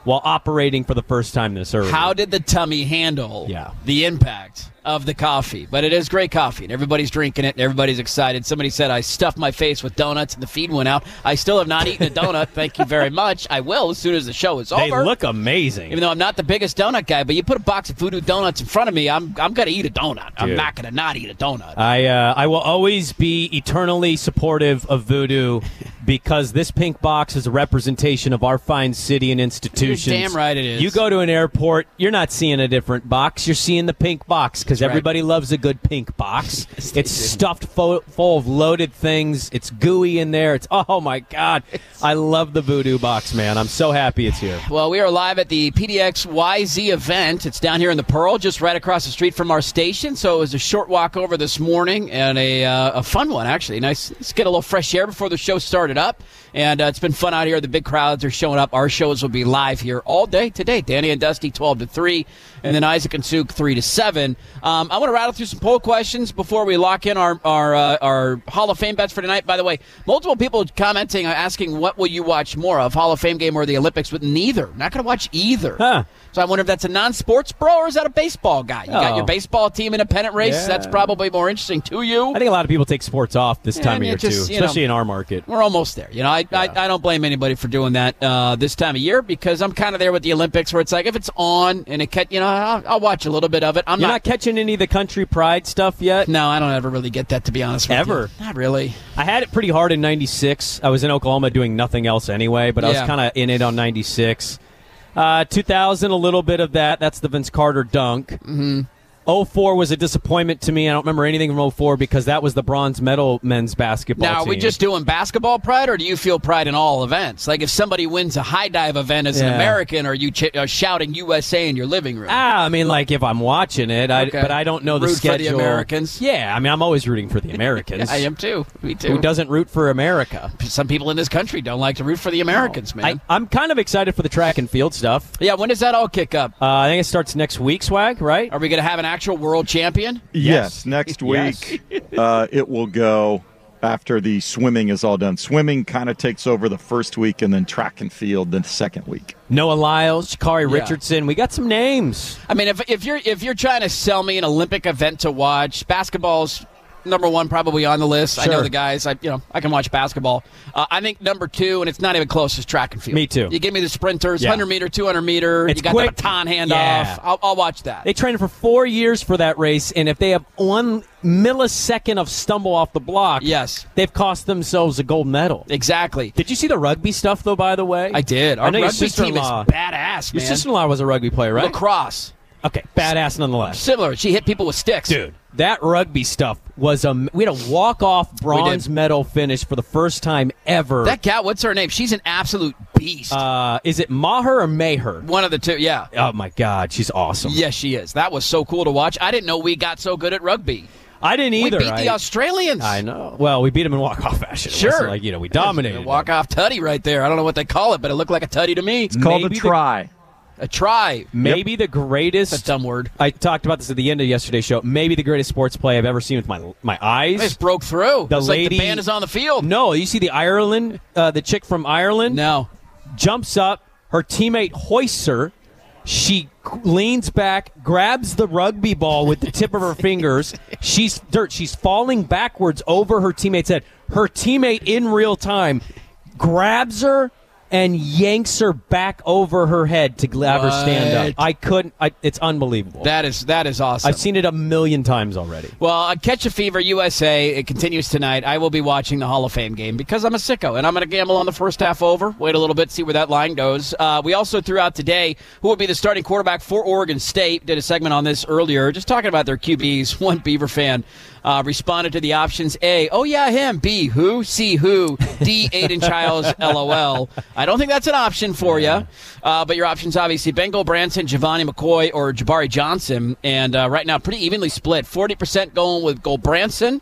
while operating for the first time this early. How did the tummy handle yeah. the impact of the coffee? But it is great coffee, and everybody's drinking it, and everybody's excited. Somebody said, I stuffed my face with donuts, and the feed went out. I still have not eaten a donut. Thank you very much. I will as soon as the show is they over. They look amazing. Even though I'm not the biggest donut guy, but you put a box of Voodoo Donuts in front of me, I'm I'm going to eat a donut. I'm Dude. not going to not eat a donut. I uh, I will always be eternally supportive of Voodoo because this pink box is a representation of our fine city and institutions. You're damn right it is. You go to an airport, you're not seeing a different box. You're seeing the pink box because everybody right. loves a good pink box. Yes, it's stuffed full, full of loaded things. It's gooey in there. It's oh my God. I love the Voodoo box, man. I'm so happy it's here. Well, we are live at the P D X Y Z event. It's down here in the Pearl, just right across the street from our station. So it was a short walk over this morning and a uh, a fun one, actually. Nice. Let's get a little fresh air before the show started up. And uh, it's been fun out here. The big crowds are showing up. Our shows will be live here all day today. Danny and Dusty, twelve to three, and then Isaac and Suk, three to seven. Um, I want to rattle through some poll questions before we lock in our our, uh, our Hall of Fame bets for tonight. By the way, multiple people commenting, uh, asking what will you watch more of, Hall of Fame game or the Olympics, with neither. Not going to watch either. Huh. So I wonder if that's a non-sports bro or is that a baseball guy? You oh. got your baseball team in a pennant race. Yeah. That's probably more interesting to you. I think a lot of people take sports off this time and of year, just, too, you know, especially in our market. We're almost there. You know, I, yeah. I, I don't blame anybody for doing that uh, this time of year because I'm kind of there with the Olympics where it's like if it's on and it, you know, I'll, I'll watch a little bit of it. I'm You're not, not catching any of the country pride stuff yet? No, I don't ever really get that, to be honest with Ever. you. Not really. I had it pretty hard in ninety-six. I was in Oklahoma doing nothing else anyway, but I Yeah. was kind of in it on ninety-six. Uh, two thousand, a little bit of that. That's the Vince Carter dunk. Mm-hmm. oh four was a disappointment to me. I don't remember anything from oh four because that was the bronze medal men's basketball Now, team. are we just doing basketball pride, or do you feel pride in all events? Like if somebody wins a high dive event as Yeah. an American, are you ch- are shouting U S A in your living room? Ah, I mean, like if I'm watching it, I, Okay. but I don't know the Root for the schedule. Americans. Yeah, I mean, I'm always rooting for the Americans. I am too. Me too. Who doesn't root for America? Some people in this country don't like to root for the Americans, man. I, I'm kind of excited for the track and field stuff. Yeah, when does that all kick up? Uh, I think it starts next week, Swag, right? Are we going to have an actual world champion? Yes, next week uh, it will go after the swimming is all done. Swimming kind of takes over the first week, and then track and field the second week. Noah Lyles, Sha'Carri Yeah. Richardson. We got some names. I mean, if if you're if you're trying to sell me an Olympic event to watch, basketball's number one probably on the list. I know Sure. the guys. I you know I can watch basketball. Uh, I think number two, and it's not even close, is track and field. Me too. You give me the sprinters, Yeah. one hundred meter, two hundred meter. It's you got quick. the baton handoff. Yeah. I'll, I'll watch that. They trained for four years for that race, and if they have one millisecond of stumble off the block, yes, they've cost themselves a gold medal. Exactly. Did you see the rugby stuff, though, by the way? I did. Our I know your rugby team is sister-in-law. badass, Your man. sister-in-law was a rugby player, right? Lacrosse. Okay, badass nonetheless. Similar. She hit people with sticks. Dude, that rugby stuff was a. We had a walk-off bronze medal finish for the first time ever. That gal, what's her name? She's an absolute beast. Uh, is it Maher or Maher? One of the two, yeah. Oh, my God, she's awesome. Yes, she is. That was so cool to watch. I didn't know we got so good at rugby. I didn't either. We beat the I- Australians. I know. Well, we beat them in walk-off fashion. It Sure. wasn't like, you know, we dominated. Walk-off tutty right there. I don't know what they call it, but it looked like a tutty to me. It's called Maybe a the- try. A try. Maybe the greatest. That's a dumb word. I talked about this at the end of yesterday's show. Maybe the greatest sports play I've ever seen with my my eyes. They just broke through. The it's lady, like the band is on the field. No, you see the Ireland, uh, the chick from Ireland? No. Jumps up, her teammate hoists her. She leans back, grabs the rugby ball with the tip of her fingers. She's dirt. She's falling backwards over her teammate's head. Her teammate in real time grabs her and yanks her back over her head to have her stand What? up. I couldn't. I, it's unbelievable. That is that is awesome. I've seen it a million times already. Well, uh, Catch a Fever U S A, it continues tonight. I will be watching the Hall of Fame game because I'm a sicko, and I'm going to gamble on the first half over. Wait a little bit, see where that line goes. Uh, we also threw out today who will be the starting quarterback for Oregon State. Did a segment on this earlier, just talking about their Q Bs. One Beaver fan uh, responded to the options. A, oh yeah, him. B, who? C, who? D, Aiden Childs, LOL. I don't think that's an option for you. Uh, but your options, obviously, Bengal Branson, Giovanni McCoy, or Jabari Johnson. And uh, right now, pretty evenly split. forty percent going with Gold Branson.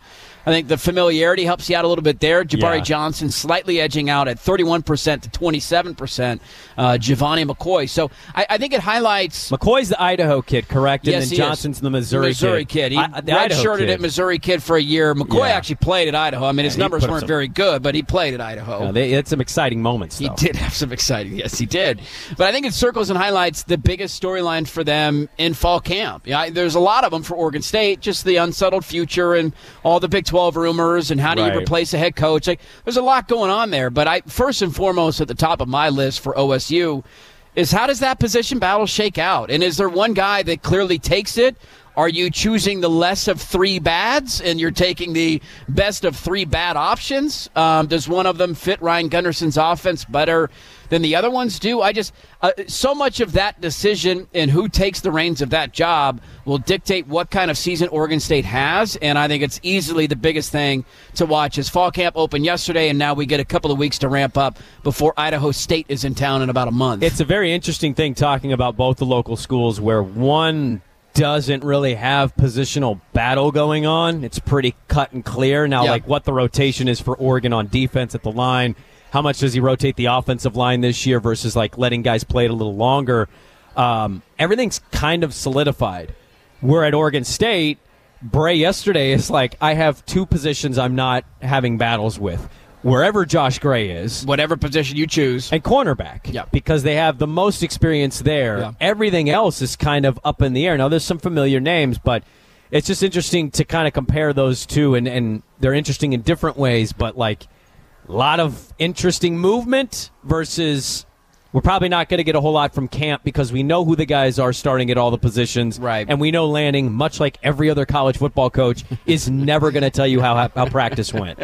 I think the familiarity helps you out a little bit there. Jabari Yeah. Johnson slightly edging out at thirty-one percent to twenty-seven percent. Uh, Giovanni McCoy. So I, I think it highlights. McCoy's the Idaho kid, correct? Yes, and he then Johnson's is. the Missouri, Missouri kid. He I, the Idaho redshirted kid. at Missouri kid for a year. McCoy Yeah. actually played at Idaho. I mean, his Yeah, he numbers put up weren't some- very good, but he played at Idaho. No, they had some exciting moments, He though. did have some exciting. Yes, he did. But I think it circles and highlights the biggest storyline for them in fall camp. Yeah, there's a lot of them for Oregon State, just the unsettled future and all the Big twelve rumors and how do Right. you replace a head coach. Like, there's a lot going on there. But I first and foremost at the top of my list for O S U is how does that position battle shake out? And is there one guy that clearly takes it? Are you choosing the less of three bads and you're taking the best of three bad options? Um, does one of them fit Ryan Gunderson's offense better than the other ones do? I just uh, so much of that decision and who takes the reins of that job will dictate what kind of season Oregon State has, and I think it's easily the biggest thing to watch. As fall camp opened yesterday, and now we get a couple of weeks to ramp up before Idaho State is in town in about a month. It's a very interesting thing talking about both the local schools where one doesn't really have positional battle going on. It's pretty cut and clear. Now, Yeah. like what the rotation is for Oregon on defense at the line, how much does he rotate the offensive line this year versus like letting guys play it a little longer? Um, everything's kind of solidified. We're at Oregon State. Bray yesterday is like, I have two positions I'm not having battles with. Wherever Josh Gray is. Whatever position you choose. And cornerback. Yeah. Because they have the most experience there. Yeah. Everything else is kind of up in the air. Now, there's some familiar names, but it's just interesting to kind of compare those two, and, and they're interesting in different ways, but like a lot of interesting movement versus we're probably not going to get a whole lot from camp because we know who the guys are starting at all the positions. Right. And we know Lanning, much like every other college football coach, is never going to tell you how how practice went.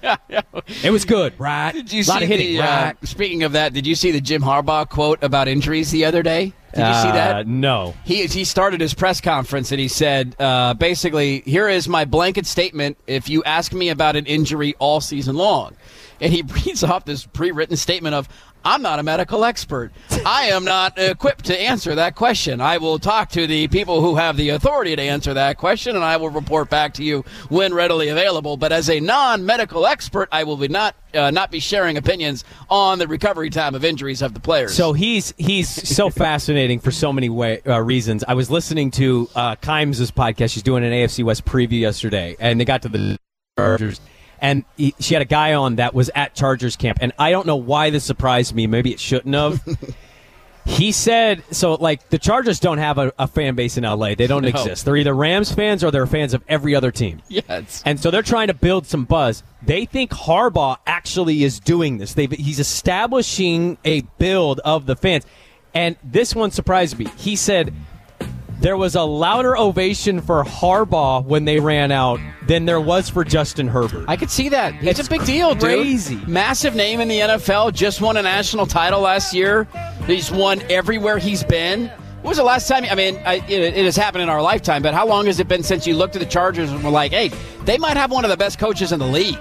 It was good, right? Did you a lot see of hitting, the, right? uh, speaking of that, did you see the Jim Harbaugh quote about injuries the other day? Did you see Uh, that? No. He he started his press conference and he said, uh, basically, here is my blanket statement if you ask me about an injury all season long. And he reads off this pre-written statement of, I'm not a medical expert. I am not equipped to answer that question. I will talk to the people who have the authority to answer that question, and I will report back to you when readily available. But as a non-medical expert, I will be not uh, not be sharing opinions on the recovery time of injuries of the players. So he's he's so fascinating for so many way, uh, reasons. I was listening to uh, Kimes' podcast. She's doing an A F C West preview yesterday, and they got to the Chargers. And he, she had a guy on that was at Chargers camp. And I don't know why this surprised me. Maybe it shouldn't have. He said, so, like, the Chargers don't have a, a fan base in L A. They don't No. exist. They're either Rams fans or they're fans of every other team. Yes. And so they're trying to build some buzz. They think Harbaugh actually is doing this. They've, he's establishing a build of the fans. And this one surprised me. He said there was a louder ovation for Harbaugh when they ran out than there was for Justin Herbert. I could see that. It's, It's a big deal, dude. crazy. Massive name in the N F L. Just won a national title last year. He's won everywhere he's been. When was the last time? I mean, I, it, it has happened in our lifetime, but how long has it been since you looked at the Chargers and were like, hey, they might have one of the best coaches in the league?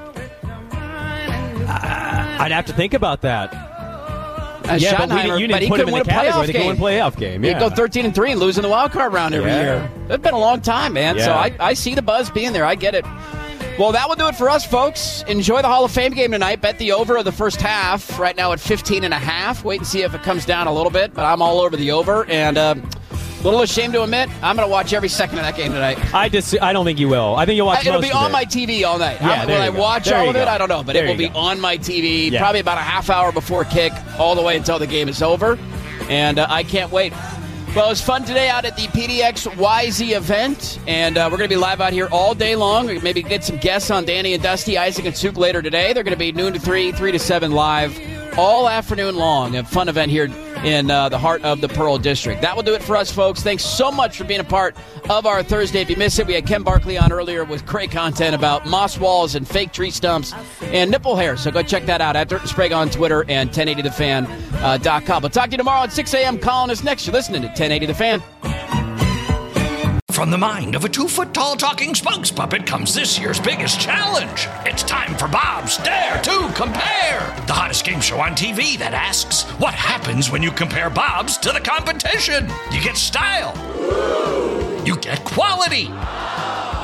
I'd have to think about that. Uh, Yeah, but we Schottenheimer, didn't- you but didn't he put him couldn't in win the a playoff category. They could game. win a playoff game, He'd yeah. go thirteen and three and lose in the wild card round every Yeah. year. It's been a long time, man. So Yeah. I, I see the buzz being there. I get it. Well, that will do it for us, folks. Enjoy the Hall of Fame game tonight. Bet the over of the first half. Right now at fifteen and a half. Wait and see if it comes down a little bit, but I'm all over the over. And uh, a little ashamed to admit, I'm going to watch every second of that game tonight. I just, I don't think you will. I think you'll watch It'll most be of on it. my T V all night. Yeah, I'm- there will I you go. watch There all you of it? go. I don't know, but There it will you be go. on my T V Yeah. probably about a half hour before kick, all the way until the game is over. And uh, I can't wait. Well, it was fun today out at the P D X Y Z event, and uh, we're going to be live out here all day long. Maybe get some guests on Danny and Dusty, Isaac and Suk later today. They're going to be noon to three, three to seven live all afternoon long. A fun event here in uh, the heart of the Pearl District. That will do it for us, folks. Thanks so much for being a part of our Thursday. If you missed it, we had Ken Barkley on earlier with great content about moss walls and fake tree stumps and nipple hair. So go check that out at Dirt and Sprague on Twitter and ten eighty the fan dot com. We'll talk to you tomorrow at six a.m. Colin is next. You're listening to ten eighty The Fan. From the mind of a two-foot-tall talking spokes puppet comes this year's biggest challenge. It's time for Bob's Dare to Compare, the hottest game show on T V that asks, what happens when you compare Bob's to the competition? You get style. You get quality.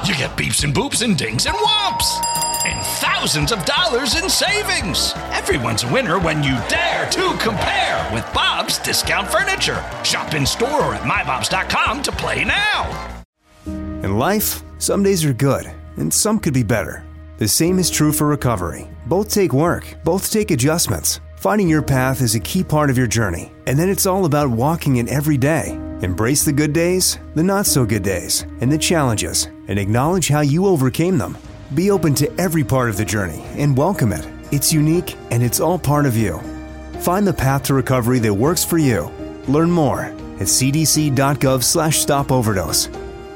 You get beeps and boops and dings and whomps. And thousands of dollars in savings. Everyone's a winner when you dare to compare with Bob's Discount Furniture. Shop in store or at my bobs dot com to play now. In life, some days are good, and some could be better. The same is true for recovery. Both take work, both take adjustments. Finding your path is a key part of your journey, and then it's all about walking it every day. Embrace the good days, the not so good days, and the challenges, and acknowledge how you overcame them. Be open to every part of the journey and welcome it. It's unique and it's all part of you. Find the path to recovery that works for you. Learn more at c d c dot gov slash stop overdose.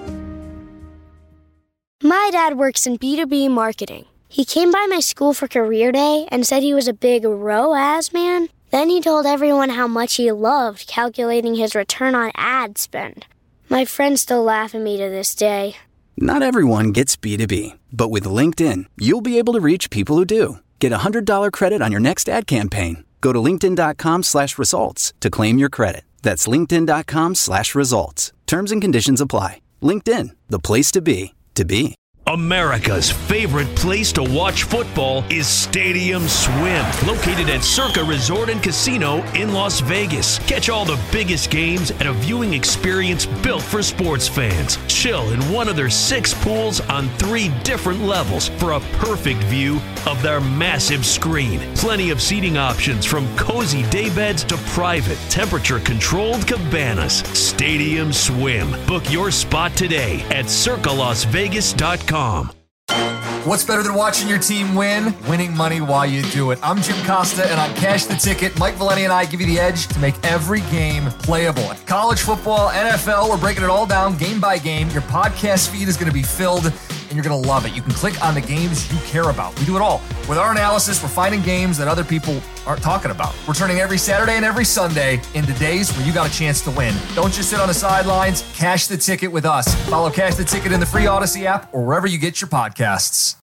My dad works in B two B marketing. He came by my school for career day and said he was a big R O A S man. Then he told everyone how much he loved calculating his return on ad spend. My friends still laugh at me to this day. Not everyone gets B two B, but with LinkedIn, you'll be able to reach people who do. Get a one hundred dollars credit on your next ad campaign. Go to linkedin.com slash results to claim your credit. That's linkedin.com slash results. Terms and conditions apply. LinkedIn, the place to be, to be. America's favorite place to watch football is Stadium Swim, located at Circa Resort and Casino in Las Vegas. Catch all the biggest games at a viewing experience built for sports fans. Chill in one of their six pools on three different levels for a perfect view of their massive screen. Plenty of seating options from cozy daybeds to private, temperature-controlled cabanas. Stadium Swim. Book your spot today at circa las vegas dot com. What's better than watching your team win? Winning money while you do it. I'm Jim Costa, and on Cash the Ticket, Mike Valenti and I give you the edge to make every game playable. College football, N F L, we're breaking it all down game by game. Your podcast feed is going to be filled, and you're going to love it. You can click on the games you care about. We do it all. With our analysis, we're finding games that other people aren't talking about. We're turning every Saturday and every Sunday into days where you got a chance to win. Don't just sit on the sidelines. Cash the Ticket with us. Follow Cash the Ticket in the free Odyssey app or wherever you get your podcasts.